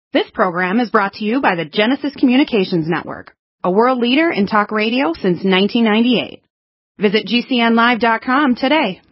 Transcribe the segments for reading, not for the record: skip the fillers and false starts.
This program is brought to you by the Genesis Communications Network, a world leader in talk radio since 1998. Visit GCNlive.com today.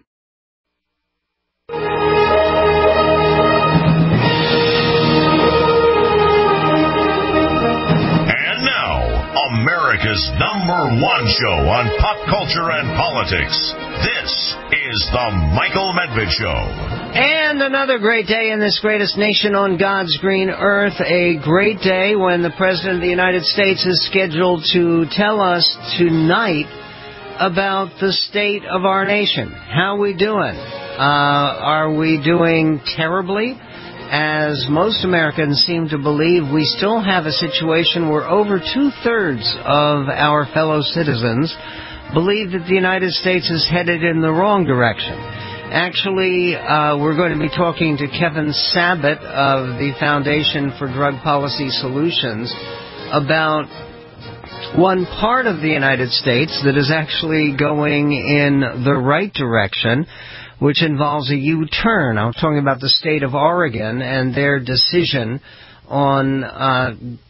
And now, America's #1 show on pop culture and politics. This is The Michael Medved Show. And another great day in this greatest nation on God's green earth. A great day when the President of the United States is scheduled to tell us tonight about the state of our nation. How are we doing? Are we doing terribly? As most Americans seem to believe, we still have a situation where over 2/3 of our fellow citizens believe that the United States is headed in the wrong direction. Actually, we're going to be talking to Kevin Sabet of the Foundation for Drug Policy Solutions about one part of the United States that is actually going in the right direction, which involves a U-turn. I'm talking about the state of Oregon and their decision on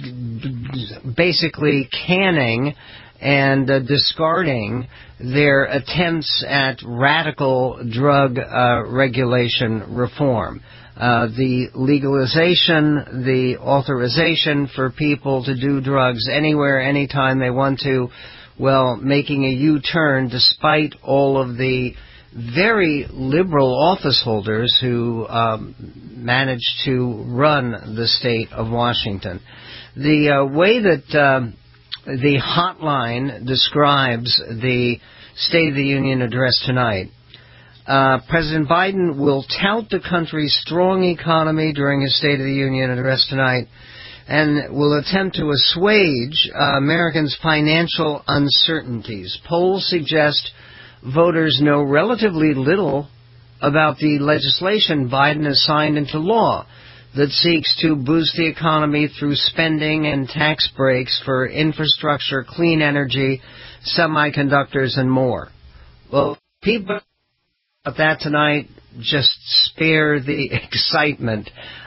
basically canning and discarding their attempts at radical drug regulation reform. The legalization, the authorization for people to do drugs anywhere, anytime they want to, well, making a U-turn despite all of the very liberal office holders who managed to run the state of Washington. The way that the hotline describes the State of the Union address tonight. President Biden will tout the country's strong economy during his State of the Union address tonight and will attempt to assuage Americans' financial uncertainties. Polls suggest voters know relatively little about the legislation Biden has signed into law that seeks to boost the economy through spending and tax breaks for infrastructure, clean energy, semiconductors, and more. Well, people about that tonight, just spare the excitement.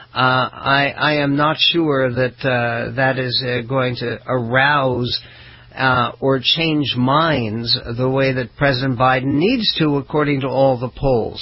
I am not sure that that is going to arouse or change minds the way that President Biden needs to, according to all the polls.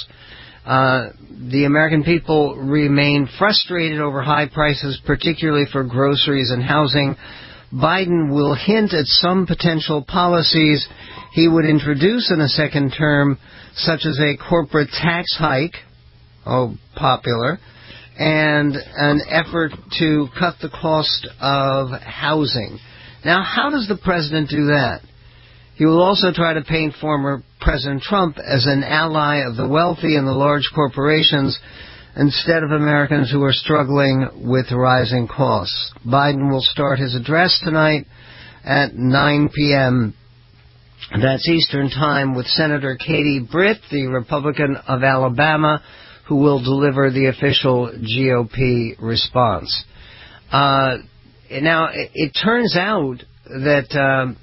The American people remain frustrated over high prices, particularly for groceries and housing. Biden will hint at some potential policies he would introduce in a second term, such as a corporate tax hike, popular, and an effort to cut the cost of housing. Now, how does the president do that? He will also try to paint former President Trump as an ally of the wealthy and the large corporations instead of Americans who are struggling with rising costs. Biden will start his address tonight at 9 p.m. That's Eastern Time, with Senator Katie Britt, the Republican of Alabama, who will deliver the official GOP response. Now, it turns out that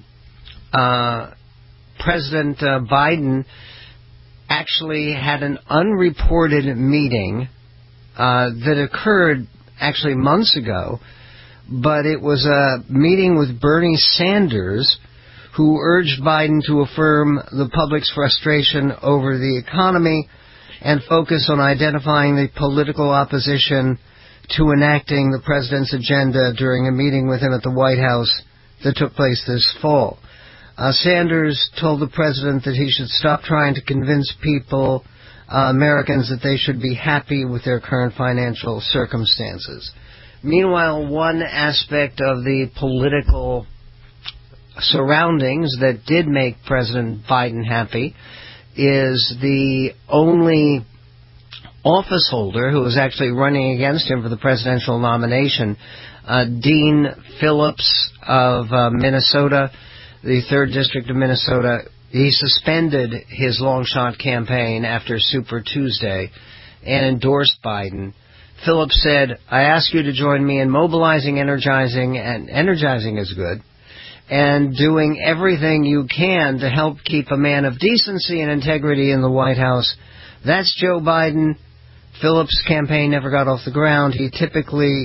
President Biden actually had an unreported meeting that occurred actually months ago, but it was a meeting with Bernie Sanders, who urged Biden to affirm the public's frustration over the economy and focus on identifying the political opposition to enacting the president's agenda during a meeting with him at the White House that took place this fall. Sanders told the president that he should stop trying to convince people, Americans, that they should be happy with their current financial circumstances. Meanwhile, one aspect of the political surroundings that did make President Biden happy is the only office holder who is actually running against him for the presidential nomination, Dean Phillips of Minnesota, the 3rd District of Minnesota. He suspended his long-shot campaign after Super Tuesday and endorsed Biden. Phillips said, "I ask you to join me in mobilizing, energizing, and energizing is good, and doing everything you can to help keep a man of decency and integrity in the White House. That's Joe Biden." Phillips' campaign never got off the ground. He typically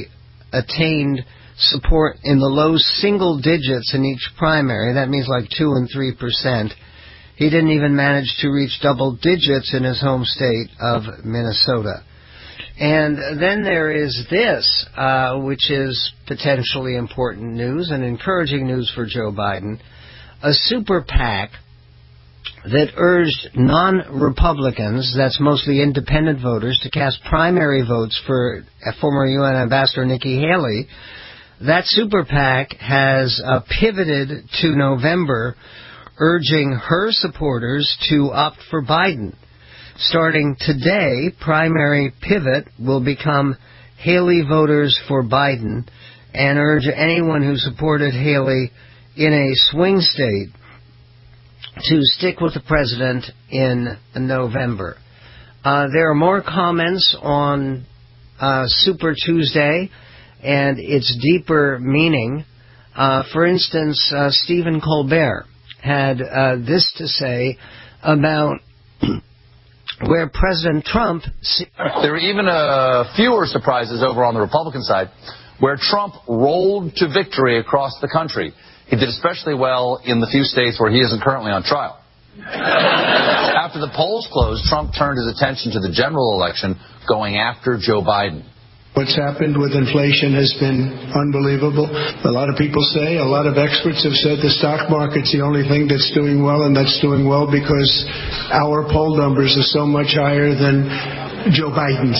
attained support in the low single digits in each primary. That means like 2 and 3%. He didn't even manage to reach double digits in his home state of Minnesota. And then there is this, which is potentially important news and encouraging news for Joe Biden. A super PAC that urged non-Republicans, that's mostly independent voters, to cast primary votes for former UN Ambassador Nikki Haley. That super PAC has pivoted to November, urging her supporters to opt for Biden. Starting today, primary pivot will become Haley voters for Biden and urge anyone who supported Haley in a swing state to stick with the president in November. There are more comments on Super Tuesday and its deeper meaning. For instance, Stephen Colbert had this to say about where President Trump... There were even fewer surprises over on the Republican side, where Trump rolled to victory across the country. He did especially well in the few states where he isn't currently on trial. After the polls closed, Trump turned his attention to the general election, going after Joe Biden. What's happened with inflation has been unbelievable. A lot of people say, a lot of experts have said the stock market's the only thing that's doing well, and that's doing well because our poll numbers are so much higher than Joe Biden's.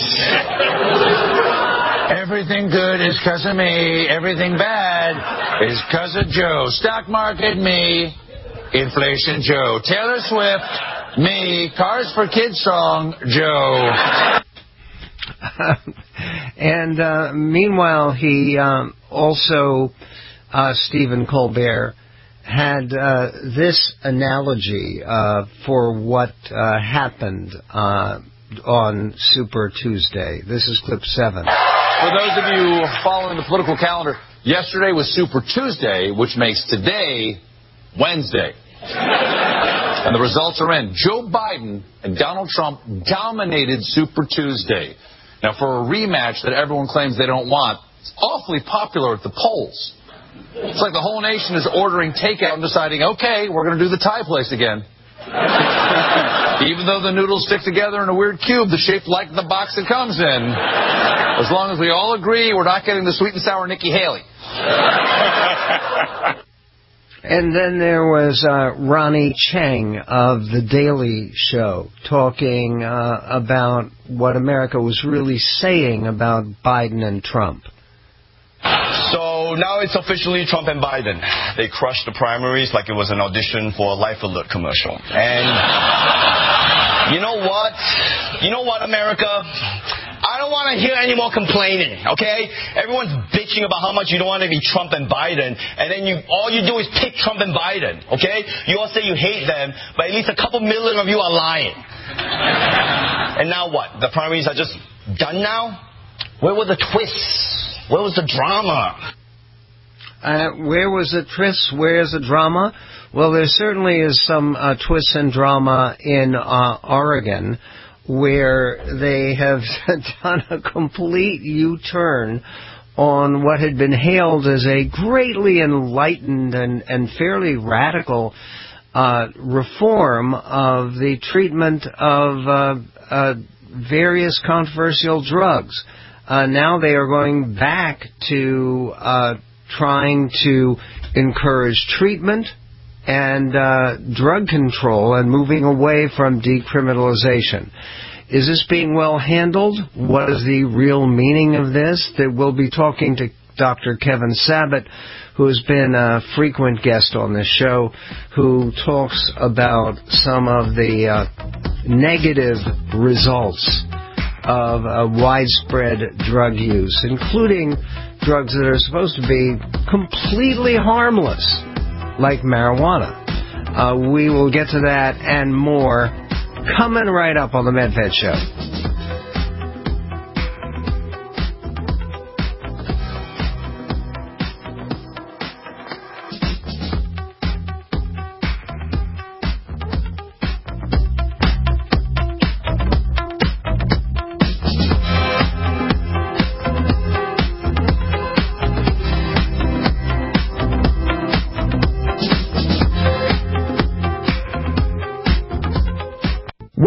Everything good is because of me. Everything bad is because of Joe. Stock market, me. Inflation, Joe. Taylor Swift, me. Cars for Kids song, Joe. And meanwhile, he also, Stephen Colbert, had this analogy for what happened on Super Tuesday. This is clip 7. For those of you following the political calendar, yesterday was Super Tuesday, which makes today Wednesday. And the results are in. Joe Biden and Donald Trump dominated Super Tuesday. Now, for a rematch that everyone claims they don't want, it's awfully popular at the polls. It's like the whole nation is ordering takeout and deciding, okay, we're going to do the Thai place again. Even though the noodles stick together in a weird cube, the shape like the box it comes in. As long as we all agree we're not getting the sweet and sour Nikki Haley. And then there was Ronnie Chang of The Daily Show talking about what America was really saying about Biden and Trump. So now it's officially Trump and Biden. They crushed the primaries like it was an audition for a Life Alert commercial. And you know what? You know what, America? I don't want to hear any more complaining, okay? Everyone's bitching about how much you don't want to be Trump and Biden, and then all you do is pick Trump and Biden, okay? You all say you hate them, but at least a couple million of you are lying. And now what? The primaries are just done now? Where were the twists? Where was the drama? Where was the twists? Where's the drama? Well, there certainly is some twists and drama in Oregon, where they have done a complete U-turn on what had been hailed as a greatly enlightened and fairly radical reform of the treatment of various controversial drugs. Now they are going back to trying to encourage treatment and drug control and moving away from decriminalization. Is this being well handled? What is the real meaning of this? That we'll be talking to Dr. Kevin Sabat, who has been a frequent guest on this show, who talks about some of the negative results of widespread drug use, including drugs that are supposed to be completely harmless, like marijuana. We will get to that and more coming right up on the MedVet Show.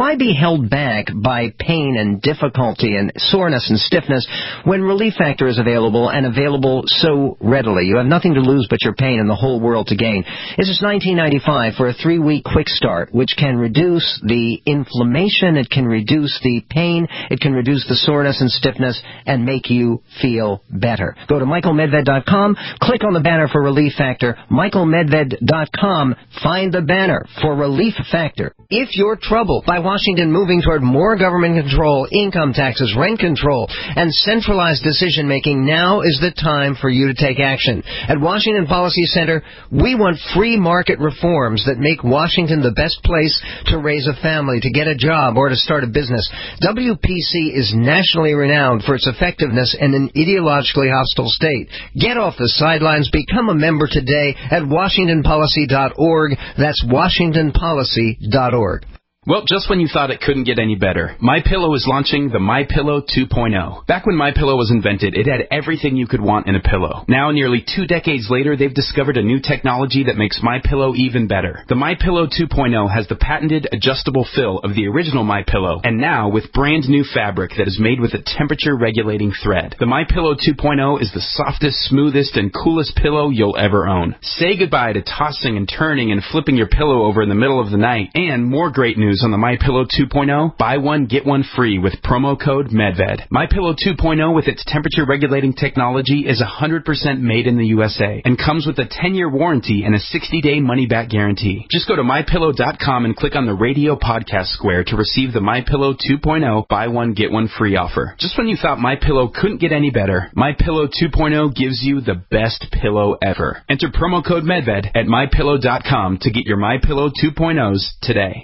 Why be held back by pain and difficulty and soreness and stiffness when Relief Factor is available and available so readily? You have nothing to lose but your pain and the whole world to gain. This is $19.95 for a 3-week quick start, which can reduce the inflammation, it can reduce the pain, it can reduce the soreness and stiffness, and make you feel better. Go to michaelmedved.com, click on the banner for Relief Factor, michaelmedved.com, find the banner for Relief Factor. If you're troubled by Washington moving toward more government control, income taxes, rent control, and centralized decision-making, now is the time for you to take action. At Washington Policy Center, we want free market reforms that make Washington the best place to raise a family, to get a job, or to start a business. WPC is nationally renowned for its effectiveness in an ideologically hostile state. Get off the sidelines. Become a member today at WashingtonPolicy.org. That's WashingtonPolicy.org. Well, just when you thought it couldn't get any better, MyPillow is launching the MyPillow 2.0. Back when MyPillow was invented, it had everything you could want in a pillow. Now, nearly 2 decades later, they've discovered a new technology that makes MyPillow even better. The MyPillow 2.0 has the patented adjustable fill of the original MyPillow, and now with brand new fabric that is made with a temperature-regulating thread. The MyPillow 2.0 is the softest, smoothest, and coolest pillow you'll ever own. Say goodbye to tossing and turning and flipping your pillow over in the middle of the night. And more great news on the MyPillow 2.0, buy one, get one free with promo code MedVed. MyPillow 2.0 with its temperature-regulating technology is 100% made in the USA and comes with a 10-year warranty and a 60-day money-back guarantee. Just go to MyPillow.com and click on the radio podcast square to receive the MyPillow 2.0 buy one, get one free offer. Just when you thought MyPillow couldn't get any better, MyPillow 2.0 gives you the best pillow ever. Enter promo code MedVed at MyPillow.com to get your MyPillow 2.0s today.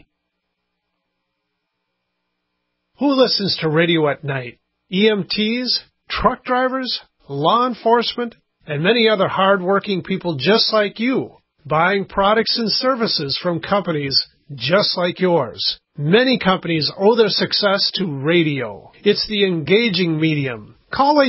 Who listens to radio at night? EMTs, truck drivers, law enforcement, and many other hard-working people just like you, buying products and services from companies just like yours. Many companies owe their success to radio. It's the engaging medium. Call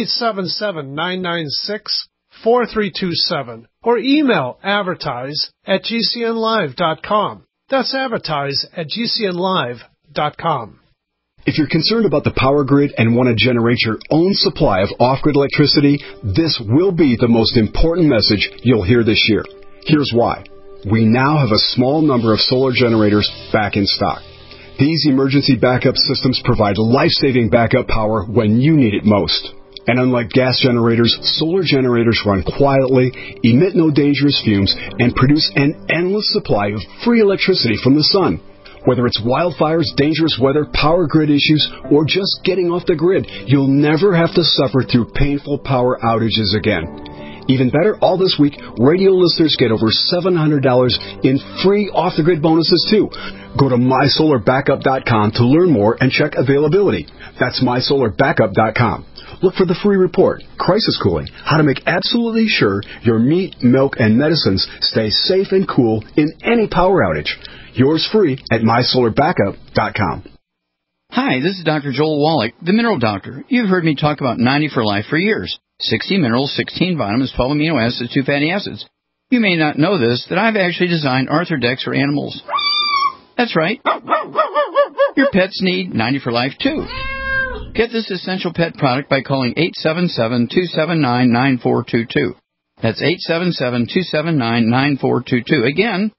877-996-4327 or email advertise@gcnlive.com. That's advertise@gcnlive.com. If you're concerned about the power grid and want to generate your own supply of off-grid electricity, this will be the most important message you'll hear this year. Here's why. We now have a small number of solar generators back in stock. These emergency backup systems provide life-saving backup power when you need it most. And unlike gas generators, solar generators run quietly, emit no dangerous fumes, and produce an endless supply of free electricity from the sun. Whether it's wildfires, dangerous weather, power grid issues, or just getting off the grid, you'll never have to suffer through painful power outages again. Even better, all this week, radio listeners get over $700 in free off-the-grid bonuses, too. Go to MySolarBackup.com to learn more and check availability. That's MySolarBackup.com. Look for the free report, Crisis Cooling, how to make absolutely sure your meat, milk, and medicines stay safe and cool in any power outage. Yours free at MySolarBackup.com. Hi, this is Dr. Joel Wallach, the Mineral Doctor. You've heard me talk about 90 for Life for years. 60 minerals, 16 vitamins, 12 amino acids, 2 fatty acids. You may not know this, that I've actually designed Arthrodex for animals. That's right. Your pets need 90 for Life, too. Get this essential pet product by calling 877-279-9422. That's 877-279-9422. Again,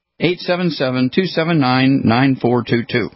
877-279-9422.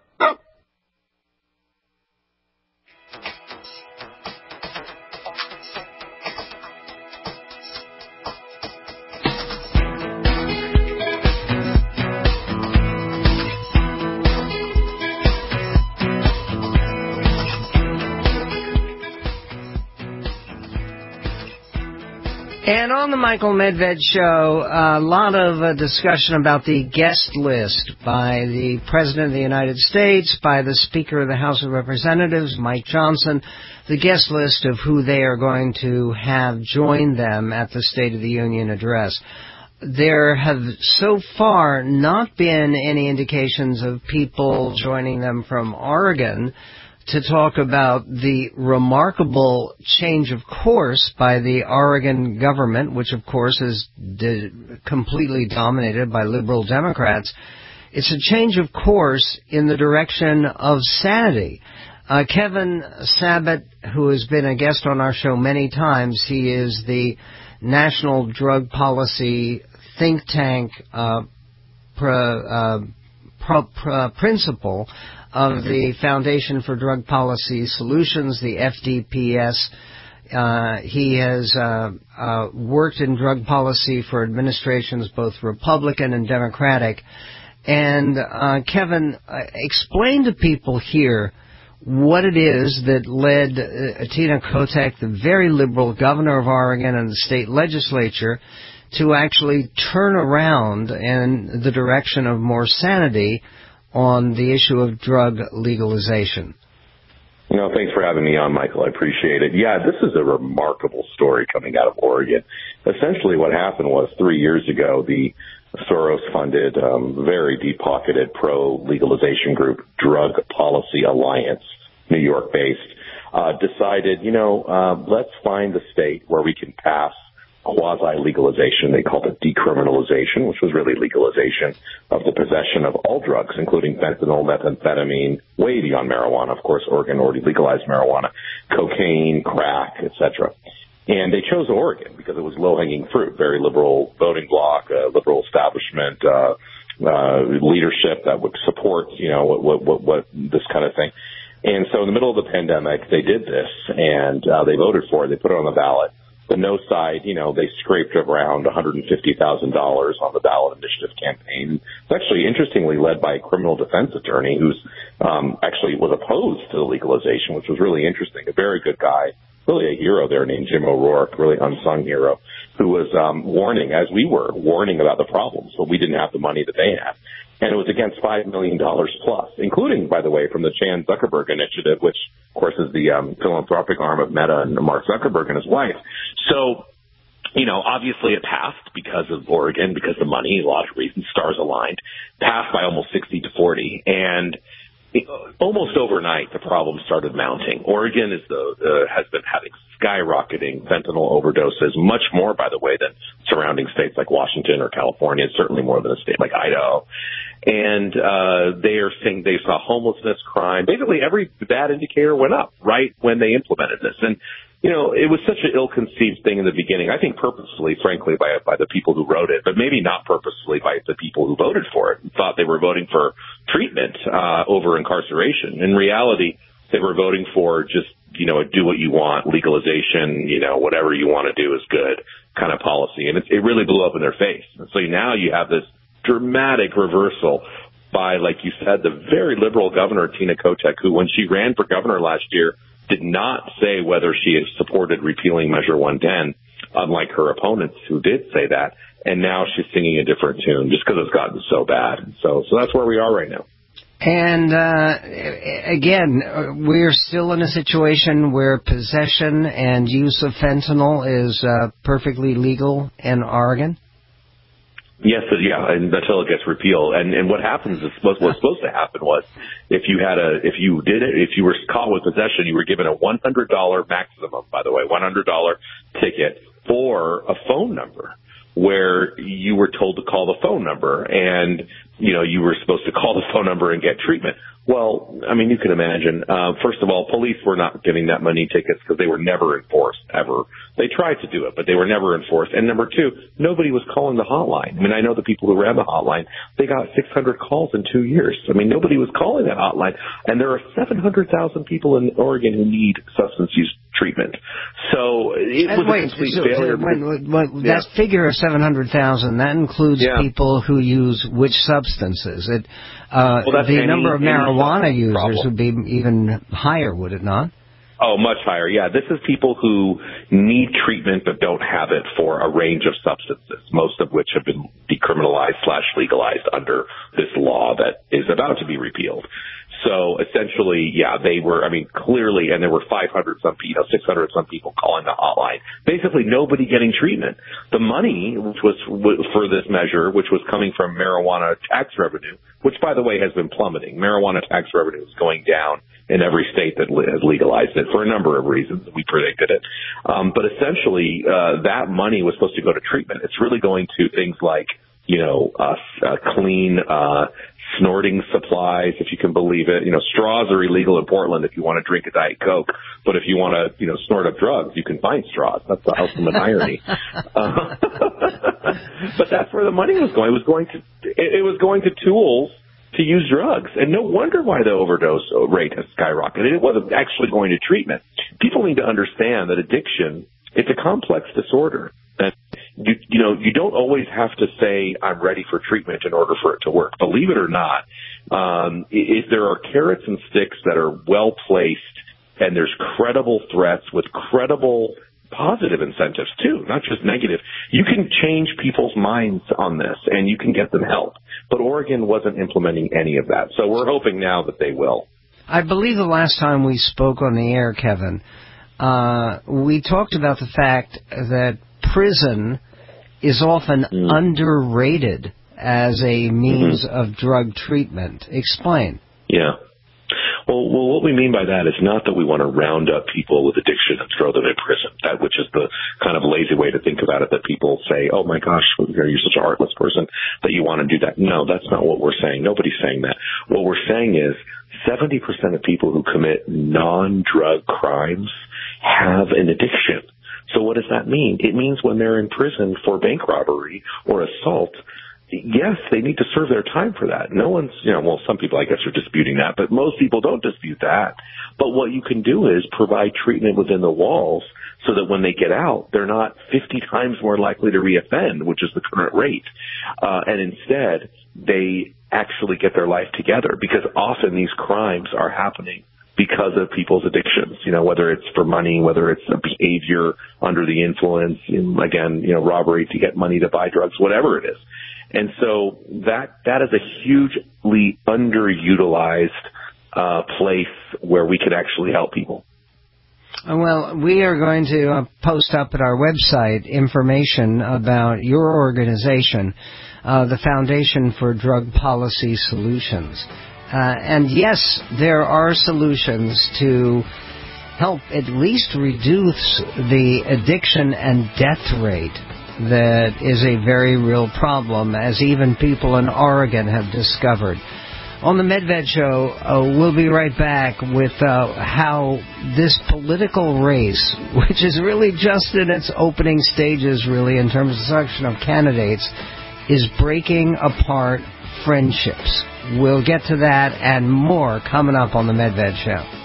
And on the Michael Medved Show, a lot of discussion about the guest list by the President of the United States, by the Speaker of the House of Representatives, Mike Johnson, the guest list of who they are going to have join them at the State of the Union address. There have so far not been any indications of people joining them from Oregon to talk about the remarkable change of course by the Oregon government, which of course is completely dominated by liberal Democrats, it's a change of course in the direction of sanity. Kevin Sabet, who has been a guest on our show many times, he is the National Drug Policy think tank principal of the Foundation for Drug Policy Solutions, the FDPS. He has worked in drug policy for administrations both Republican and Democratic. And Kevin, explain to people here what it is that led Tina Kotek, the very liberal governor of Oregon, and the state legislature to actually turn around in the direction of more sanity on the issue of drug legalization. Thanks for having me on, Michael. I appreciate it. Yeah, this is a remarkable story coming out of Oregon. Essentially what happened was 3 years ago, the Soros-funded, very deep-pocketed pro-legalization group, Drug Policy Alliance, New York-based, decided, let's find the state where we can pass quasi-legalization. They called it decriminalization, which was really legalization of the possession of all drugs, including fentanyl, methamphetamine, way beyond marijuana. Of course, Oregon already legalized marijuana, cocaine, crack, etc. And they chose Oregon because it was low-hanging fruit, very liberal voting bloc, liberal establishment, leadership that would support, what this kind of thing. And so in the middle of the pandemic, they did this, and they voted for it. They put it on the ballot. The no side, they scraped around $150,000 on the ballot initiative campaign. It's actually interestingly led by a criminal defense attorney who's actually was opposed to the legalization, which was really interesting. A very good guy, really a hero there named Jim O'Rourke, really unsung hero, who was warning, as we were, warning about the problems, but we didn't have the money that they had. And it was against $5 million plus, including, by the way, from the Chan Zuckerberg Initiative, which, of course, is the philanthropic arm of Meta and Mark Zuckerberg and his wife. So, obviously it passed because of Oregon, because of the money, a lot of reasons, stars aligned, passed by almost 60-40. And almost overnight, the problem started mounting. Oregon has been having skyrocketing fentanyl overdoses, much more, by the way, than surrounding states like Washington or California, certainly more than a state like Idaho. And they are saying they saw homelessness, crime. Basically, every bad indicator went up right when they implemented this. And it was such an ill-conceived thing in the beginning, I think purposefully, frankly, by the people who wrote it, but maybe not purposefully by the people who voted for it and thought they were voting for treatment over incarceration. In reality, they were voting for just, a do what you want, legalization, whatever you want to do is good kind of policy. And it really blew up in their face. And so now you have this dramatic reversal by, like you said, the very liberal governor, Tina Kotek, who, when she ran for governor last year, did not say whether she had supported repealing Measure 110, unlike her opponents who did say that. And now she's singing a different tune just because it's gotten so bad. So that's where we are right now. And again, we're still in a situation where possession and use of fentanyl is perfectly legal in Oregon. Yes, yeah, and until it gets repealed. And what happens is what's supposed to happen was if you were caught with possession, you were given a $100 maximum, by the way, $100 ticket for a phone number where you were told to call the phone number and, you were supposed to call the phone number and get treatment. Well, I mean, you can imagine, first of all, police were not giving that money tickets because they were never enforced, ever. They tried to do it, but they were never enforced. And number two, nobody was calling the hotline. I mean, I know the people who ran the hotline, they got 600 calls in 2 years. I mean, nobody was calling that hotline. And there are 700,000 people in Oregon who need substance use treatment. So it was a complete failure. That figure of 700,000, that includes people who use which substances? The number of marijuana users would be even higher, would it not? Oh, much higher, yeah. This is people who need treatment but don't have it for a range of substances, most of which have been decriminalized/legalized under this law that is about to be repealed. So essentially, yeah, they were, I mean, clearly, and there were 600 some people calling the hotline. Basically, nobody getting treatment. The money, which was for this measure, which was coming from marijuana tax revenue, which, by the way, has been plummeting. Marijuana tax revenue is going down in every state that has legalized it for a number of reasons. We predicted it. But essentially, that money was supposed to go to treatment. It's really going to things like, clean, snorting supplies, if you can believe it. Straws are illegal in Portland if you want to drink a Diet Coke, but if you want to, snort up drugs, you can find straws. That's the ultimate irony. But that's where the money was going. It was going to tools to use drugs. And no wonder why the overdose rate has skyrocketed. It wasn't actually going to treatment. People need to understand that addiction, it's a complex disorder. That you don't always have to say, I'm ready for treatment in order for it to work. Believe it or not, if there are carrots and sticks that are well placed and there's credible threats with credible positive incentives too, not just negative, you can change people's minds on this and you can get them help. But Oregon wasn't implementing any of that. So we're hoping now that they will. I believe the last time we spoke on the air, Kevin, we talked about the fact that prison is often underrated as a means of drug treatment. Explain. Yeah. Well, what we mean by that is not that we want to round up people with addiction and throw them in prison, which is the kind of lazy way to think about it, that people say, oh, my gosh, you're such a heartless person that you want to do that. No, that's not what we're saying. Nobody's saying that. What we're saying is 70% of people who commit non-drug crimes have an addiction. So what does that mean? It means when they're in prison for bank robbery or assault, yes, they need to serve their time for that. No one's, some people, I guess, are disputing that, but most people don't dispute that. But what you can do is provide treatment within the walls so that when they get out, they're not 50 times more likely to reoffend, which is the current rate. And instead, they actually get their life together, because often these crimes are happening because of people's addictions, whether it's for money, whether it's a behavior under the influence, robbery to get money to buy drugs, whatever it is. And so that is a hugely underutilized place where we could actually help people. Well, we are going to post up at our website information about your organization, the Foundation for Drug Policy Solutions. And yes, there are solutions to help at least reduce the addiction and death rate that is a very real problem, as even people in Oregon have discovered. On the Medved Show, we'll be right back with how this political race, which is really just in its opening stages, really, in terms of selection of candidates, is breaking apart friendships. We'll get to that and more coming up on the Medved Show.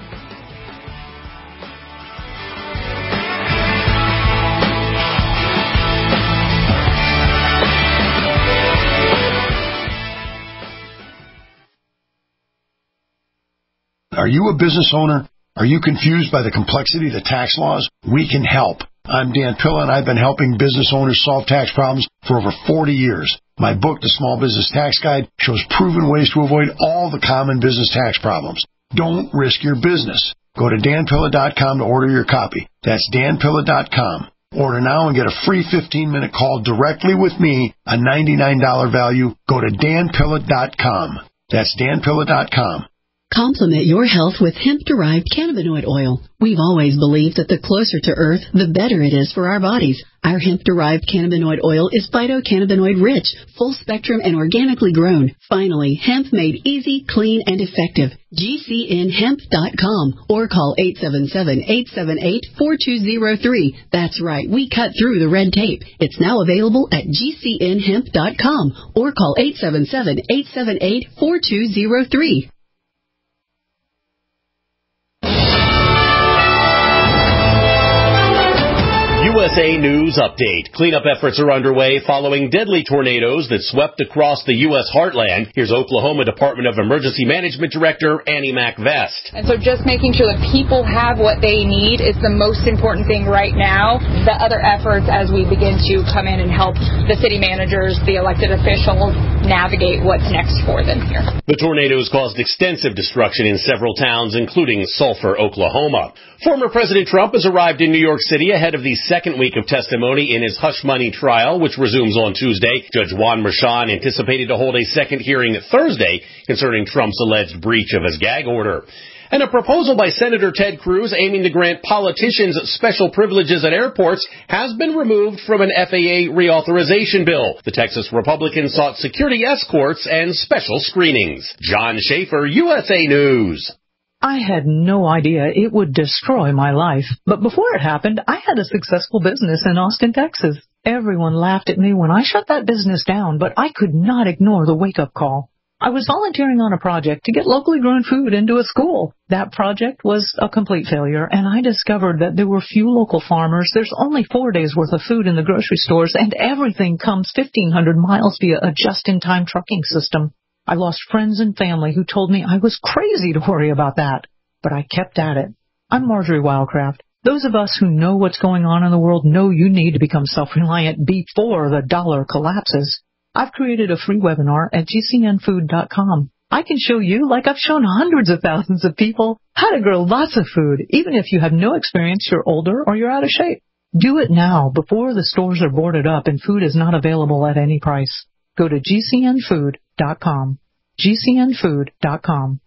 Are you a business owner? Are you confused by the complexity of the tax laws? We can help. I'm Dan Pilla, and I've been helping business owners solve tax problems for over 40 years. My book, The Small Business Tax Guide, shows proven ways to avoid all the common business tax problems. Don't risk your business. Go to danpilla.com to order your copy. That's danpilla.com. Order now and get a free 15-minute call directly with me, a $99 value. Go to danpilla.com. That's danpilla.com. Complement your health with hemp-derived cannabinoid oil. We've always believed that the closer to Earth, the better it is for our bodies. Our hemp-derived cannabinoid oil is phytocannabinoid-rich, full-spectrum, and organically grown. Finally, hemp made easy, clean, and effective. GCNhemp.com or call 877-878-4203. That's right, we cut through the red tape. It's now available at GCNhemp.com or call 877-878-4203. USA News Update. Cleanup efforts are underway following deadly tornadoes that swept across the U.S. heartland. Here's Oklahoma Department of Emergency Management Director Annie MacVest. And so just making sure that people have what they need is the most important thing right now. The other efforts as we begin to come in and help the city managers, the elected officials, navigate what's next for them here. The tornadoes caused extensive destruction in several towns, including Sulphur, Oklahoma. Former President Trump has arrived in New York City ahead of the second week of testimony in his hush money trial, which resumes on Tuesday. Judge Juan Merchan anticipated to hold a second hearing Thursday concerning Trump's alleged breach of his gag order. And a proposal by Senator Ted Cruz aiming to grant politicians special privileges at airports has been removed from an FAA reauthorization bill. The Texas Republicans sought security escorts and special screenings. John Schaefer, USA News. I had no idea it would destroy my life. But before it happened, I had a successful business in Austin, Texas. Everyone laughed at me when I shut that business down, but I could not ignore the wake-up call. I was volunteering on a project to get locally grown food into a school. That project was a complete failure, and I discovered that there were few local farmers. There's only 4 days' worth of food in the grocery stores, and everything comes 1,500 miles via a just-in-time trucking system. I lost friends and family who told me I was crazy to worry about that. But I kept at it. I'm Marjorie Wildcraft. Those of us who know what's going on in the world know you need to become self-reliant before the dollar collapses. I've created a free webinar at gcnfood.com. I can show you, like I've shown hundreds of thousands of people, how to grow lots of food, even if you have no experience, you're older, or you're out of shape. Do it now, before the stores are boarded up and food is not available at any price. Go to gcnfood.com. gcnfood.com.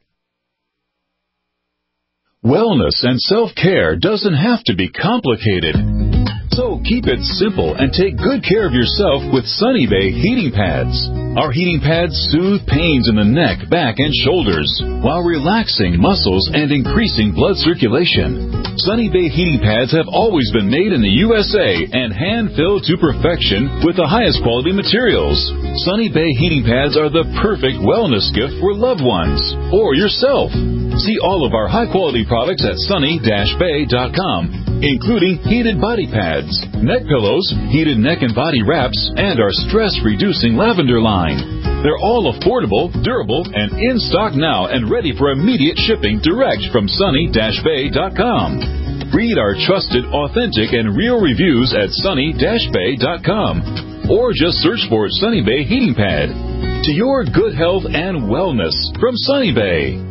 Wellness and self-care doesn't have to be complicated. So keep it simple and take good care of yourself with Sunny Bay heating pads. Our heating pads soothe pains in the neck, back, and shoulders while relaxing muscles and increasing blood circulation. Sunny Bay heating pads have always been made in the USA and hand-filled to perfection with the highest quality materials. Sunny Bay heating pads are the perfect wellness gift for loved ones or yourself. See all of our high-quality products at sunny-bay.com, including heated body pads, neck pillows, heated neck and body wraps, and our stress-reducing lavender line. They're all affordable, durable, and in stock now and ready for immediate shipping direct from sunny-bay.com. Read our trusted, authentic, and real reviews at sunny-bay.com, or just search for Sunny Bay Heating Pad. To your good health and wellness from Sunny Bay.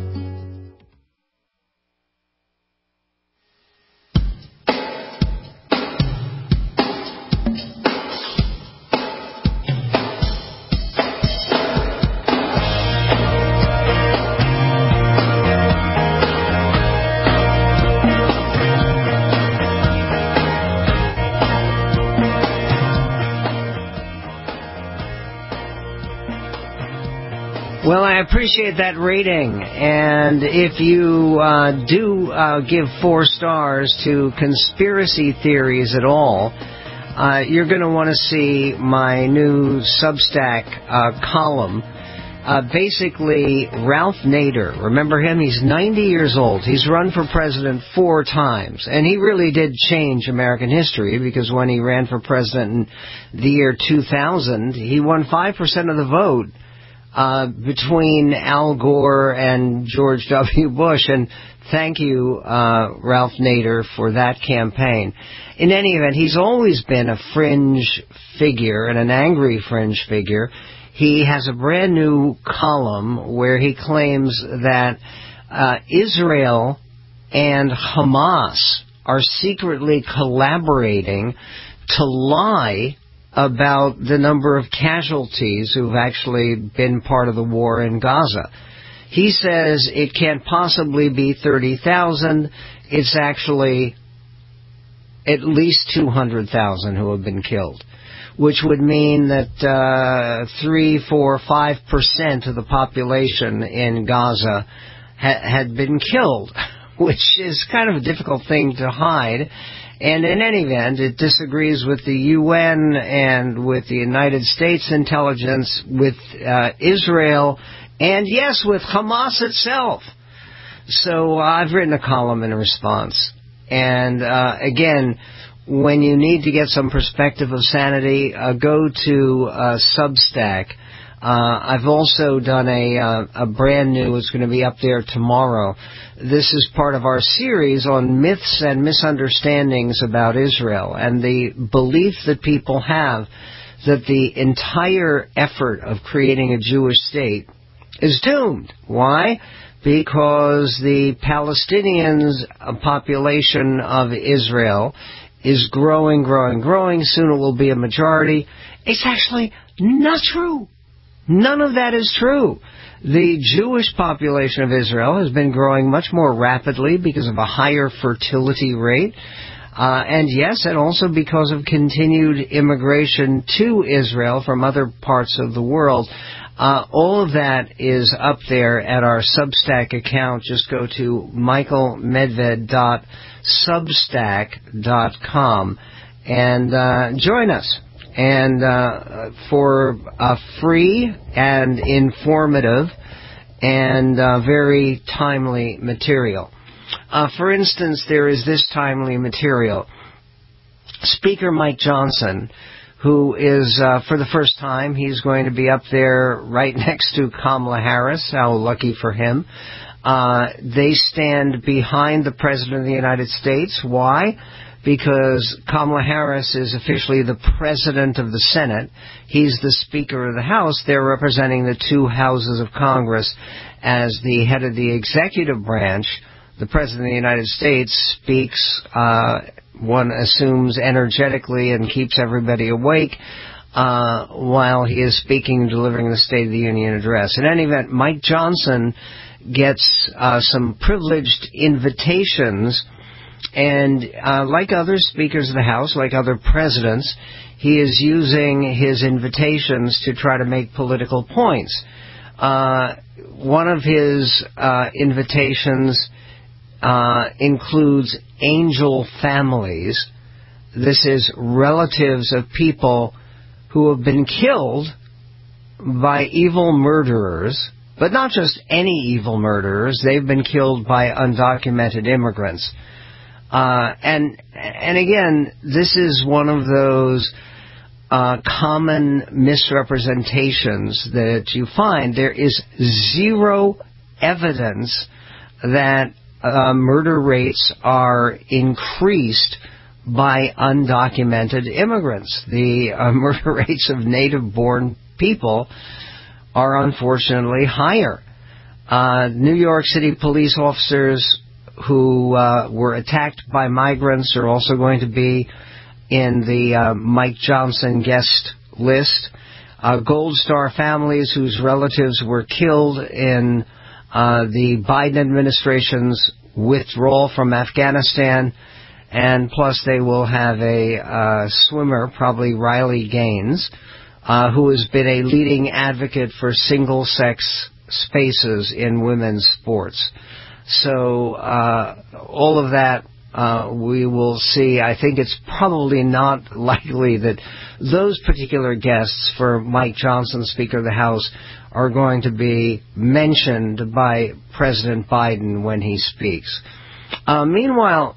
Well, I appreciate that rating, and if you do give 4 stars to conspiracy theories at all, you're going to want to see my new Substack column. Basically, Ralph Nader, remember him? He's 90 years old. He's run for president 4 times, and he really did change American history, because when he ran for president in the year 2000, he won 5% of the vote. Between Al Gore and George W. Bush, and thank you, Ralph Nader, for that campaign. In any event, he's always been a fringe figure, and an angry fringe figure. He has a brand new column where he claims that Israel and Hamas are secretly collaborating to lie about the number of casualties who've actually been part of the war in Gaza. He says it can't possibly be 30,000. It's actually at least 200,000 who have been killed, which would mean that 3, 4, 5% of the population in Gaza had been killed, which is kind of a difficult thing to hide. And in any event, it disagrees with the UN and with the United States intelligence, with Israel, and yes, with Hamas itself. So I've written a column in response. And again, when you need to get some perspective of sanity, go to Substack. I've also done a brand new, it's going to be up there tomorrow. This is part of our series on myths and misunderstandings about Israel, and the belief that people have that the entire effort of creating a Jewish state is doomed. Why? Because the Palestinians' population of Israel is growing. Soon it will be a majority. It's actually not true. None of that is true. The Jewish population of Israel has been growing much more rapidly because of a higher fertility rate. And yes, and also because of continued immigration to Israel from other parts of the world. All of that is up there at our Substack account. Just go to michaelmedved.substack.com and join us. And for free and informative and very timely material. For instance, there is this timely material. Speaker Mike Johnson, who is, for the first time, he's going to be up there right next to Kamala Harris. How lucky for him. They stand behind the President of the United States. Why? Because Kamala Harris is officially the President of the Senate. He's the Speaker of the House. They're representing the two houses of Congress. As the head of the executive branch, the President of the United States speaks, one assumes, energetically and keeps everybody awake while he is speaking and delivering the State of the Union address. In any event, Mike Johnson gets some privileged invitations. And like other speakers of the House, like other presidents, he is using his invitations to try to make political points. One of his invitations includes angel families. This is relatives of people who have been killed by evil murderers, but not just any evil murderers. They've been killed by undocumented immigrants. And again, this is one of those common misrepresentations that you find. There is zero evidence that murder rates are increased by undocumented immigrants. The murder rates of native-born people are unfortunately higher. New York City police officers who were attacked by migrants are also going to be in the Mike Johnson guest list. Gold Star families whose relatives were killed in the Biden administration's withdrawal from Afghanistan, and plus they will have a swimmer, probably Riley Gaines, who has been a leading advocate for single-sex spaces in women's sports. So all of that we will see. I think it's probably not likely that those particular guests for Mike Johnson, Speaker of the House, are going to be mentioned by President Biden when he speaks. Meanwhile,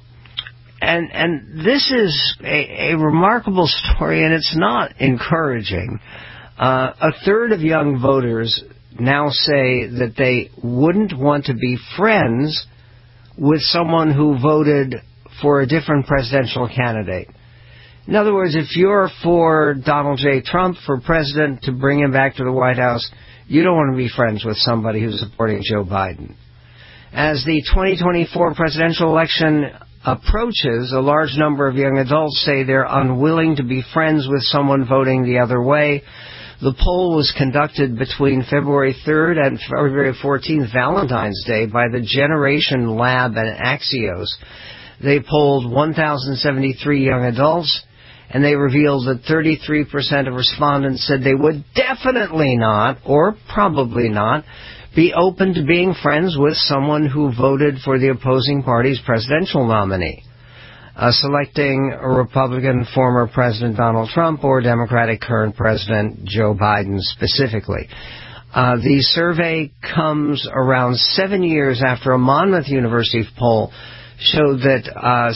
and this is a remarkable story, and it's not encouraging. A third of young voters now say that they wouldn't want to be friends with someone who voted for a different presidential candidate. In other words, if you're for Donald J. Trump for president to bring him back to the White House, you don't want to be friends with somebody who's supporting Joe Biden. As the 2024 presidential election approaches, a large number of young adults say they're unwilling to be friends with someone voting the other way. The poll was conducted between February 3rd and February 14th, Valentine's Day, by the Generation Lab and Axios. They polled 1,073 young adults, and they revealed that 33% of respondents said they would definitely not, or probably not, be open to being friends with someone who voted for the opposing party's presidential nominee, selecting a Republican former President Donald Trump or Democratic current President Joe Biden specifically. The survey comes around 7 years after a Monmouth University poll showed that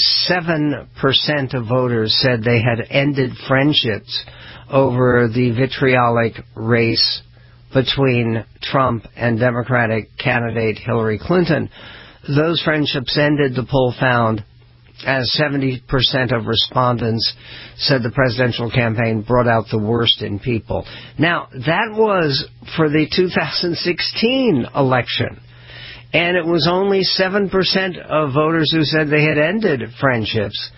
7% of voters said they had ended friendships over the vitriolic race between Trump and Democratic candidate Hillary Clinton. Those friendships ended, the poll found, as 70% of respondents said the presidential campaign brought out the worst in people. Now, that was for the 2016 election. And it was only 7% of voters who said they had ended friendships.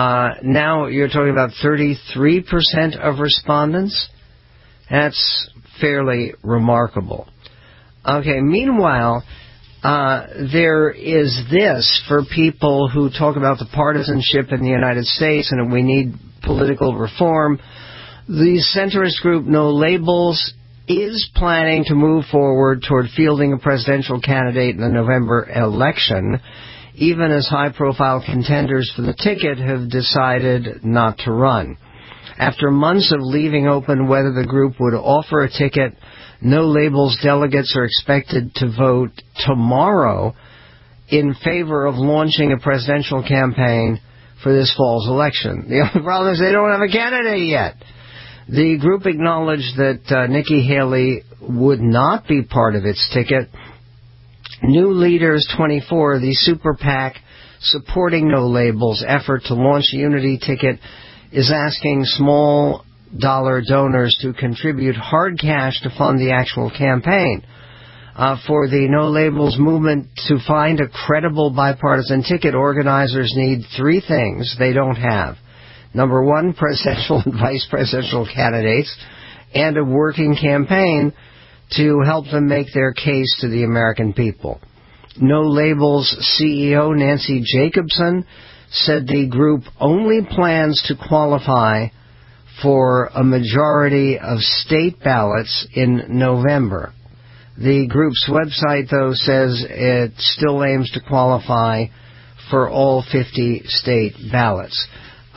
Now you're talking about 33% of respondents. That's fairly remarkable. Okay, meanwhile, there is this for people who talk about the partisanship in the United States and we need political reform. The centrist group No Labels is planning to move forward toward fielding a presidential candidate in the November election, even as high-profile contenders for the ticket have decided not to run. After months of leaving open whether the group would offer a ticket, No Labels delegates are expected to vote tomorrow in favor of launching a presidential campaign for this fall's election. The only problem is they don't have a candidate yet. The group acknowledged that Nikki Haley would not be part of its ticket. New Leaders 24, the super PAC supporting No Labels' effort to launch a unity ticket, is asking small dollar donors to contribute hard cash to fund the actual campaign. For the No Labels movement to find a credible bipartisan ticket, organizers need three things they don't have. Number one, presidential and vice presidential candidates, and a working campaign to help them make their case to the American people. No Labels CEO Nancy Jacobson said the group only plans to qualify for a majority of state ballots in November. The group's website, though, says it still aims to qualify for all 50 state ballots.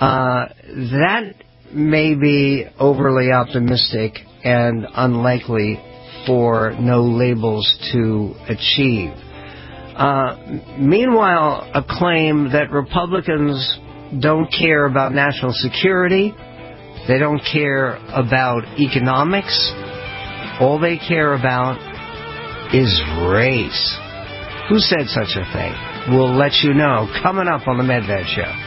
That may be overly optimistic and unlikely for No Labels to achieve. Meanwhile, a claim that Republicans don't care about national security, they don't care about economics, all they care about is race. Who said such a thing? We'll let you know coming up on the Medved Show.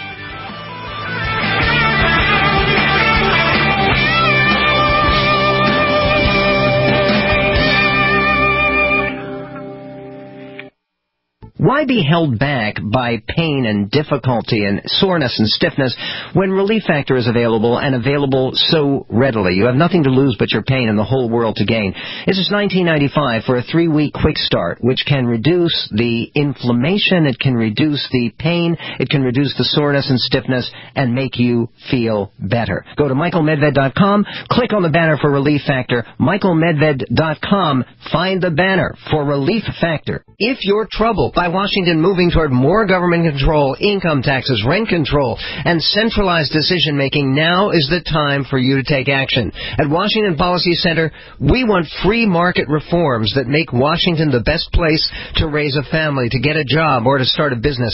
Why be held back by pain and difficulty and soreness and stiffness when Relief Factor is available and available so readily? You have nothing to lose but your pain and the whole world to gain. This is $19.95 for a 3-week quick start, which can reduce the inflammation, it can reduce the pain, it can reduce the soreness and stiffness, and make you feel better. Go to michaelmedved.com, click on the banner for Relief Factor, michaelmedved.com, find the banner for Relief Factor. If you're troubled by Washington moving toward more government control, income taxes, rent control, and centralized decision-making, now is the time for you to take action. At Washington Policy Center, we want free market reforms that make Washington the best place to raise a family, to get a job, or to start a business.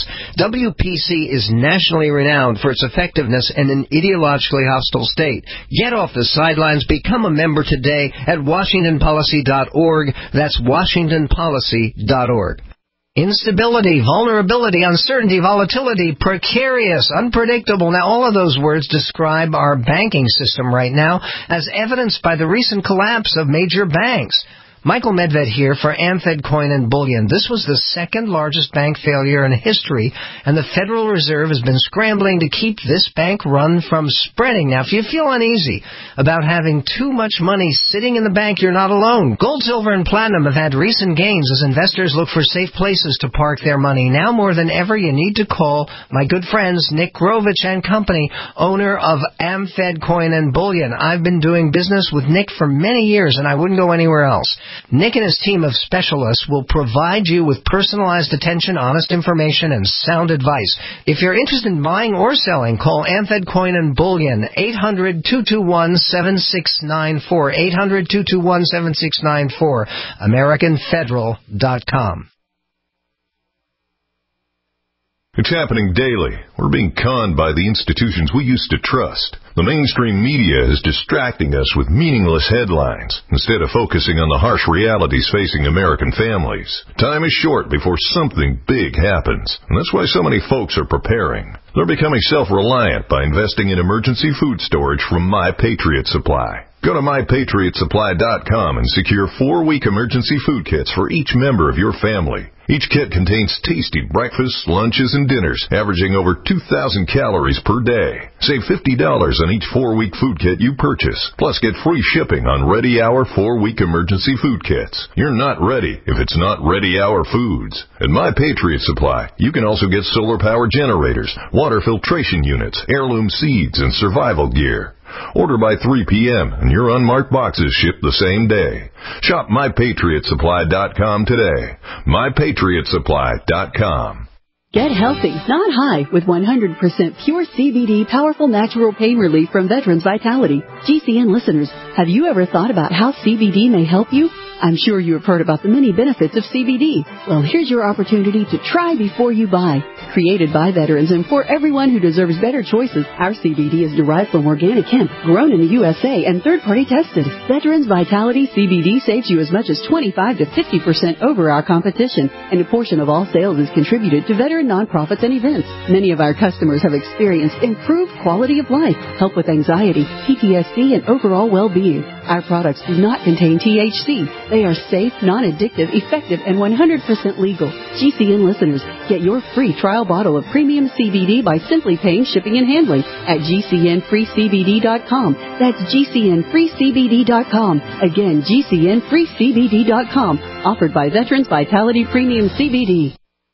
WPC is nationally renowned for its effectiveness in an ideologically hostile state. Get off the sidelines. Become a member today at WashingtonPolicy.org. That's WashingtonPolicy.org. Instability, vulnerability, uncertainty, volatility, precarious, unpredictable. Now, all of those words describe our banking system right now, as evidenced by the recent collapse of major banks. Michael Medved here for AmFed Coin and Bullion. This was the second largest bank failure in history, and the Federal Reserve has been scrambling to keep this bank run from spreading. Now, if you feel uneasy about having too much money sitting in the bank, you're not alone. Gold, silver, and platinum have had recent gains as investors look for safe places to park their money. Now more than ever, you need to call my good friends Nick Grovich and Company, owner of AmFed Coin and Bullion. I've been doing business with Nick for many years, and I wouldn't go anywhere else. Nick and his team of specialists will provide you with personalized attention, honest information, and sound advice. If you're interested in buying or selling, call AmFed Coin and Bullion, 800-221-7694, 800-221-7694, AmericanFederal.com. It's happening daily. We're being conned by the institutions we used to trust. The mainstream media is distracting us with meaningless headlines instead of focusing on the harsh realities facing American families. Time is short before something big happens, and that's why so many folks are preparing. They're becoming self-reliant by investing in emergency food storage from My Patriot Supply. Go to MyPatriotSupply.com and secure 4-week emergency food kits for each member of your family. Each kit contains tasty breakfasts, lunches, and dinners, averaging over 2,000 calories per day. Save $50 on each 4-week food kit you purchase. Plus, get free shipping on Ready Hour 4-week emergency food kits. You're not ready if it's not Ready Hour Foods. At My Patriot Supply, you can also get solar power generators, water filtration units, heirloom seeds, and survival gear. Order by 3 p.m. and your unmarked boxes ship the same day. Shop MyPatriotSupply.com today. MyPatriotSupply.com. Get healthy, not high, with 100% pure CBD powerful natural pain relief from Veterans Vitality. GCN listeners, have you ever thought about how CBD may help you? I'm sure you have heard about the many benefits of CBD. Well, here's your opportunity to try before you buy. Created by veterans and for everyone who deserves better choices, our CBD is derived from organic hemp, grown in the USA, and third-party tested. Veterans Vitality CBD saves you as much as 25 to 50% over our competition, and a portion of all sales is contributed to veteran nonprofits and events. Many of our customers have experienced improved quality of life, help with anxiety, PTSD, and overall well-being. Our products do not contain THC. They are safe, non-addictive, effective, and 100% legal. GCN listeners, get your free trial bottle of premium CBD by simply paying shipping and handling at GCNFreeCBD.com. That's GCNFreeCBD.com. Again, GCNFreeCBD.com. Offered by Veterans Vitality Premium CBD.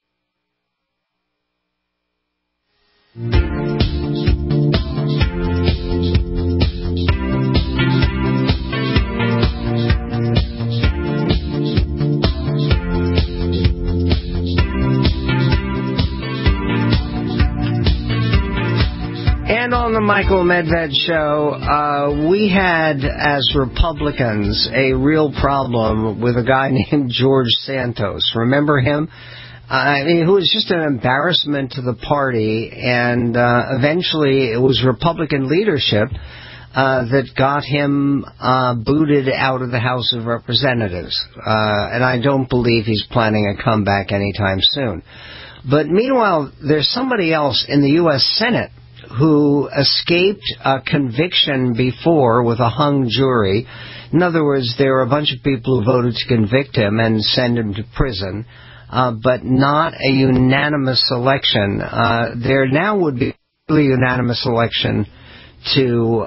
And on the Michael Medved Show, we had, as Republicans, a real problem with a guy named George Santos. Remember him? Who was just an embarrassment to the party, and eventually it was Republican leadership that got him booted out of the House of Representatives. And I don't believe he's planning a comeback anytime soon. But meanwhile, there's somebody else in the U.S. Senate who escaped a conviction before with a hung jury. In other words, there were a bunch of people who voted to convict him and send him to prison, but not a unanimous election. There now would be a unanimous election to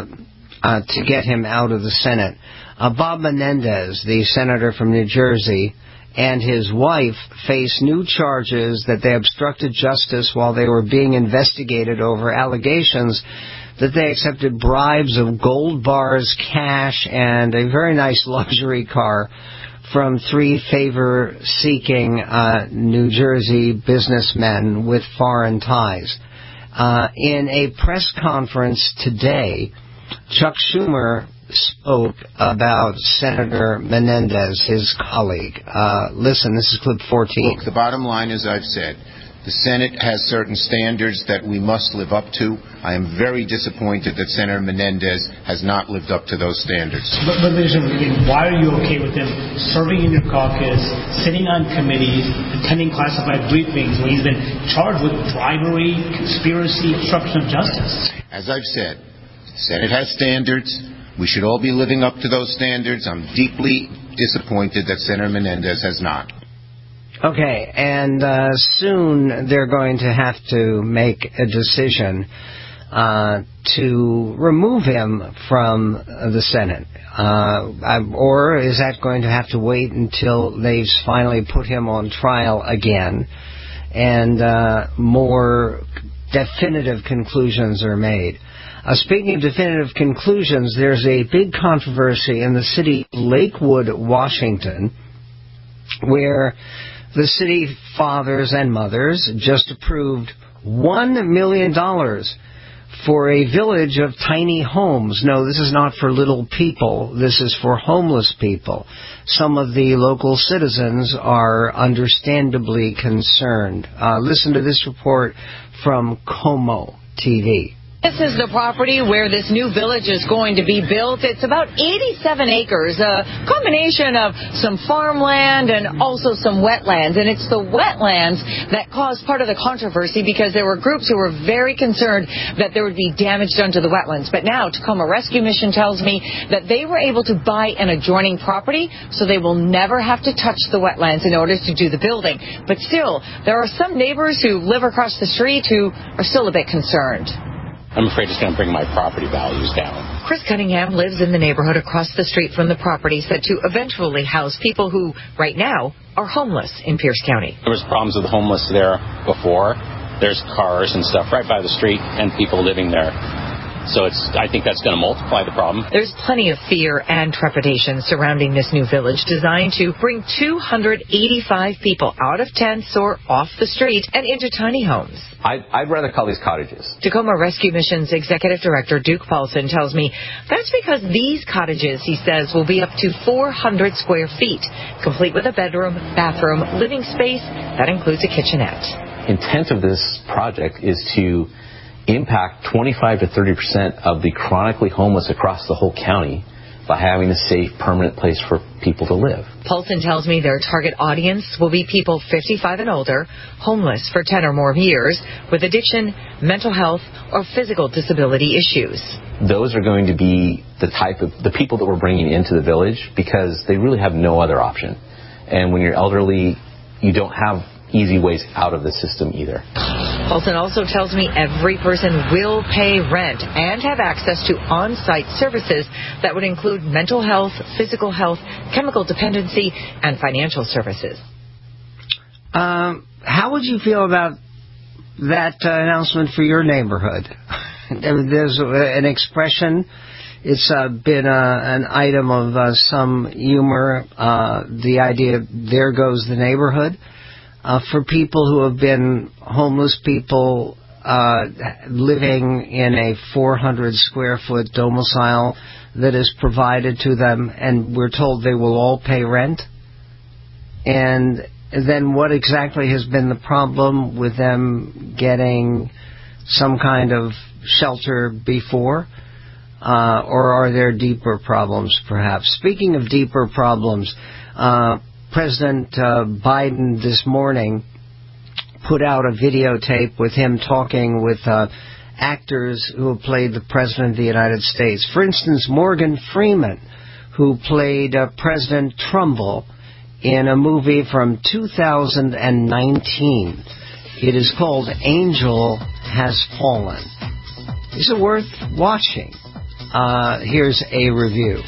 get him out of the Senate. Bob Menendez, the senator from New Jersey, and his wife face new charges that they obstructed justice while they were being investigated over allegations that they accepted bribes of gold bars, cash, and a very nice luxury car from 3 favor-seeking New Jersey businessmen with foreign ties. In a press conference today, Chuck Schumer spoke about Senator Menendez, his colleague. Listen, this is clip 14. Look, the bottom line, as I've said, the Senate has certain standards that we must live up to. I am very disappointed that Senator Menendez has not lived up to those standards. But why are you okay with him serving in your caucus, sitting on committees, attending classified briefings when he's been charged with bribery, conspiracy, obstruction of justice? As I've said, the Senate has standards. We should all be living up to those standards. I'm deeply disappointed that Senator Menendez has not. Okay, and soon they're going to have to make a decision to remove him from the Senate. Or is that going to have to wait until they've finally put him on trial again and more definitive conclusions are made? Speaking of definitive conclusions, there's a big controversy in the city of Lakewood, Washington, where the city fathers and mothers just approved $1 million for a village of tiny homes. No, this is not for little people. This is for homeless people. Some of the local citizens are understandably concerned. Listen to this report from Como TV. This is the property where this new village is going to be built. It's about 87 acres, a combination of some farmland and also some wetlands. And it's the wetlands that caused part of the controversy because there were groups who were very concerned that there would be damage done to the wetlands. But now Tacoma Rescue Mission tells me that they were able to buy an adjoining property, so they will never have to touch the wetlands in order to do the building. But still, there are some neighbors who live across the street who are still a bit concerned. I'm afraid it's going to bring my property values down. Chris Cunningham lives in the neighborhood across the street from the property set to eventually house people who, right now, are homeless in Pierce County. There was problems with homeless there before. There's cars and stuff right by the street and people living there. So I think that's going to multiply the problem. There's plenty of fear and trepidation surrounding this new village designed to bring 285 people out of tents or off the street and into tiny homes. I'd rather call these cottages. Tacoma Rescue Mission's Executive Director Duke Paulson tells me that's because these cottages, he says, will be up to 400 square feet, complete with a bedroom, bathroom, living space. That includes a kitchenette. Intent of this project is to impact 25 to 30% of the chronically homeless across the whole county by having a safe, permanent place for people to live. Paulson tells me their target audience will be people 55 and older, homeless for 10 or more years, with addiction, mental health, or physical disability issues. Those are going to be the people that we're bringing into the village because they really have no other option. And when you're elderly, you don't have easy ways out of the system either. Paulson also tells me every person will pay rent and have access to on-site services that would include mental health, physical health, chemical dependency, and financial services. How would you feel about that announcement for your neighborhood? There's an expression. It's been an item of some humor, the idea, there goes the neighborhood. For people who have been homeless people living in a 400 square foot domicile that is provided to them, and we're told they will all pay rent. And then what exactly has been the problem with them getting some kind of shelter before? Or are there deeper problems, perhaps? Speaking of deeper problems, President Biden this morning put out a videotape with him talking with actors who have played the President of the United States. For instance, Morgan Freeman, who played President Trumbull in a movie from 2019. It is called Angel Has Fallen. Is it worth watching? Here's a review.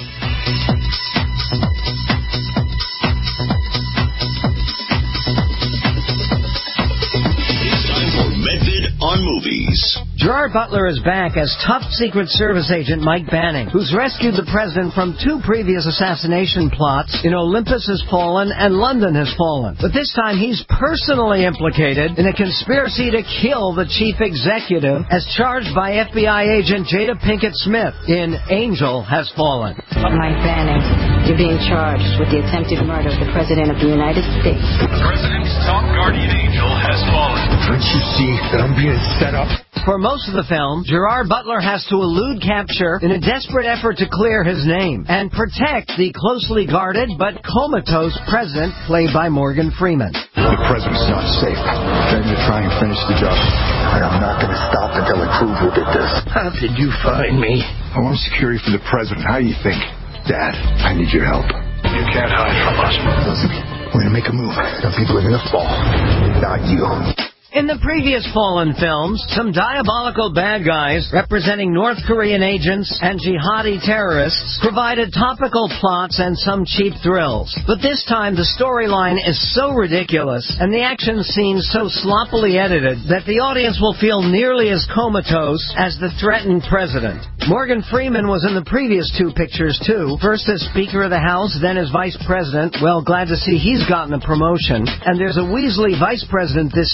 On movies. Gerard Butler is back as tough Secret Service agent Mike Banning, who's rescued the president from 2 previous assassination plots in Olympus Has Fallen and London Has Fallen. But this time he's personally implicated in a conspiracy to kill the chief executive as charged by FBI agent Jada Pinkett Smith in Angel Has Fallen. Mike Banning, you're being charged with the attempted murder of the President of the United States. The President's top guardian angel has fallen. Don't you see that I'm being set up? For most of the film, Gerard Butler has to elude capture in a desperate effort to clear his name and protect the closely guarded but comatose president played by Morgan Freeman. The president's not safe. Time to try and finish the job. And I'm not going to stop until I prove who did this. How did you find me? I want security for the president. How do you think? Dad, I need your help. You can't hide from us. Listen, we're going to make a move. The people are going to fall. Not you. In the previous Fallen films, some diabolical bad guys representing North Korean agents and jihadi terrorists provided topical plots and some cheap thrills. But this time the storyline is so ridiculous and the action scenes so sloppily edited that the audience will feel nearly as comatose as the threatened president. Morgan Freeman was in the previous 2 pictures too, first as Speaker of the House, then as Vice President. Well, glad to see he's gotten a promotion. And there's a Weasley Vice President this time too.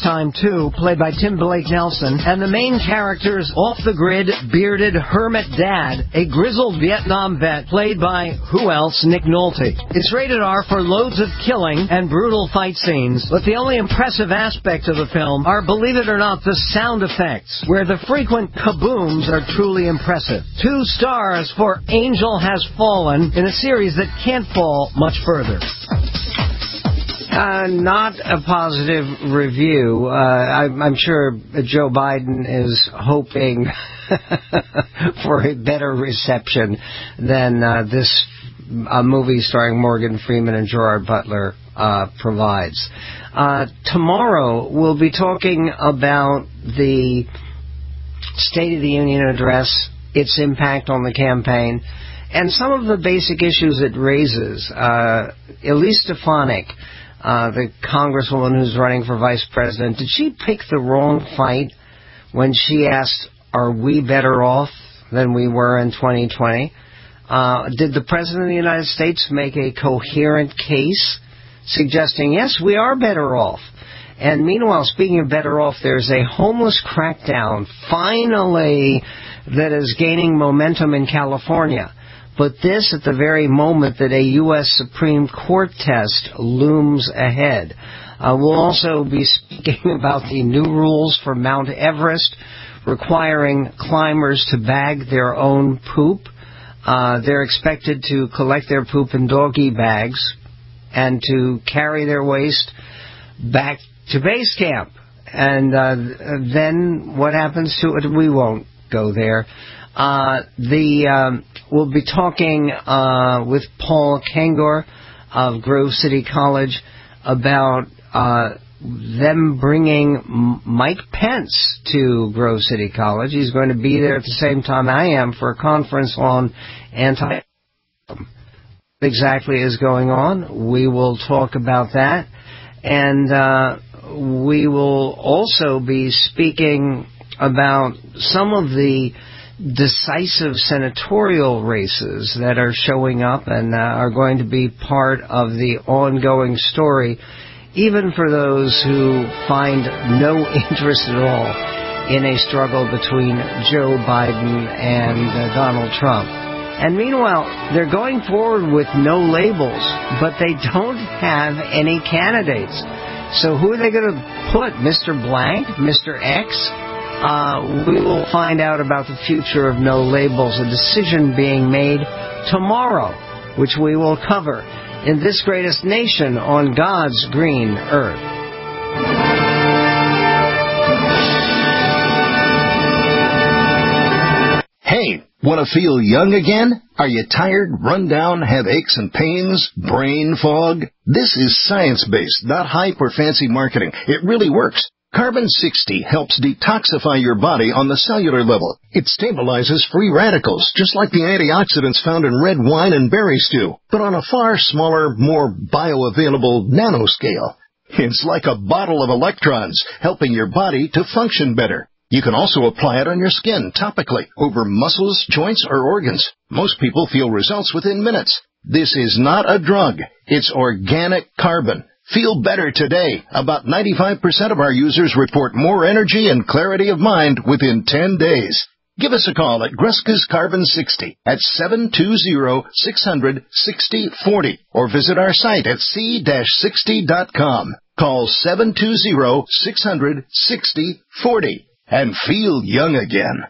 2, played by Tim Blake Nelson, and the main character's off-the-grid, bearded hermit dad, a grizzled Vietnam vet, played by, who else, Nick Nolte. It's rated R for loads of killing and brutal fight scenes, but the only impressive aspect of the film are, believe it or not, the sound effects, where the frequent kabooms are truly impressive. 2 stars for Angel Has Fallen, in a series that can't fall much further. Not a positive review. I'm sure Joe Biden is hoping for a better reception than this movie starring Morgan Freeman and Gerard Butler provides. Tomorrow we'll be talking about the State of the Union address, its impact on the campaign, and some of the basic issues it raises. Elise Stefanik, the congresswoman who's running for vice president, did she pick the wrong fight when she asked, are we better off than we were in 2020? Did the President of the United States make a coherent case suggesting, yes, we are better off? And meanwhile, speaking of better off, there's a homeless crackdown, finally, that is gaining momentum in California. But this at the very moment that a U.S. Supreme Court test looms ahead. We'll also be speaking about the new rules for Mount Everest, requiring climbers to bag their own poop. They're expected to collect their poop in doggy bags and to carry their waste back to base camp. And then what happens to it? We won't go there. We'll be talking with Paul Kangor of Grove City College about them bringing Mike Pence to Grove City College. He's going to be there at the same time I am for a conference on anti-. What exactly is going on? We will talk about that. And we will also be speaking about some of the decisive senatorial races that are showing up and are going to be part of the ongoing story, even for those who find no interest at all in a struggle between Joe Biden and Donald Trump. And meanwhile, they're going forward with no labels, but they don't have any candidates. So who are they going to put? Mr. Blank? Mr. X? We will find out about the future of no labels, a decision being made tomorrow, which we will cover in This Greatest Nation on God's green earth. Hey, want to feel young again? Are you tired, run down, have aches and pains, brain fog? This is science-based, not hype or fancy marketing. It really works. Carbon 60 helps detoxify your body on the cellular level. It stabilizes free radicals, just like the antioxidants found in red wine and berry stew, but on a far smaller, more bioavailable nanoscale. It's like a bottle of electrons, helping your body to function better. You can also apply it on your skin topically, over muscles, joints, or organs. Most people feel results within minutes. This is not a drug. It's organic carbon. Feel better today. About 95% of our users report more energy and clarity of mind within 10 days. Give us a call at Gruska's Carbon 60 at 720-600-6040 or visit our site at c-60.com. Call 720-600-6040 and feel young again.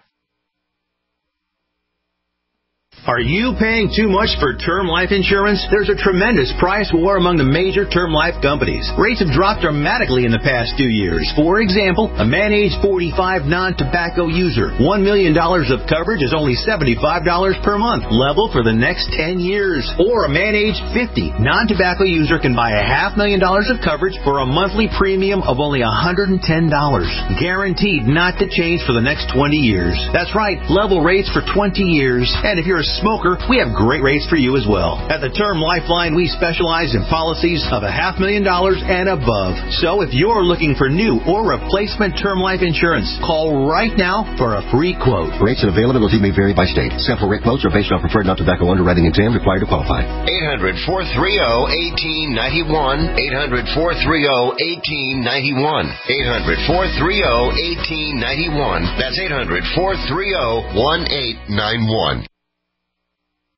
Are you paying too much for term life insurance? There's a tremendous price war among the major term life companies. Rates have dropped dramatically in the past 2 years. For example, a man age 45 non-tobacco user, $1 million of coverage is only $75 per month, level for the next 10 years. Or a man age 50 non-tobacco user can buy $500,000 of coverage for a monthly premium of only $110, guaranteed not to change for the next 20 years. That's right, level rates for 20 years. And if you're a smoker, we have great rates for you as well. At the Term Lifeline, we specialize in policies of $500,000 and above. So if you're looking for new or replacement term life insurance, call right now for a free quote. Rates and availability may vary by state. Sample rate quotes are based on preferred non-tobacco underwriting exam required to qualify. 800-430-1891. 800-430-1891. 800-430-1891. That's 800-430-1891.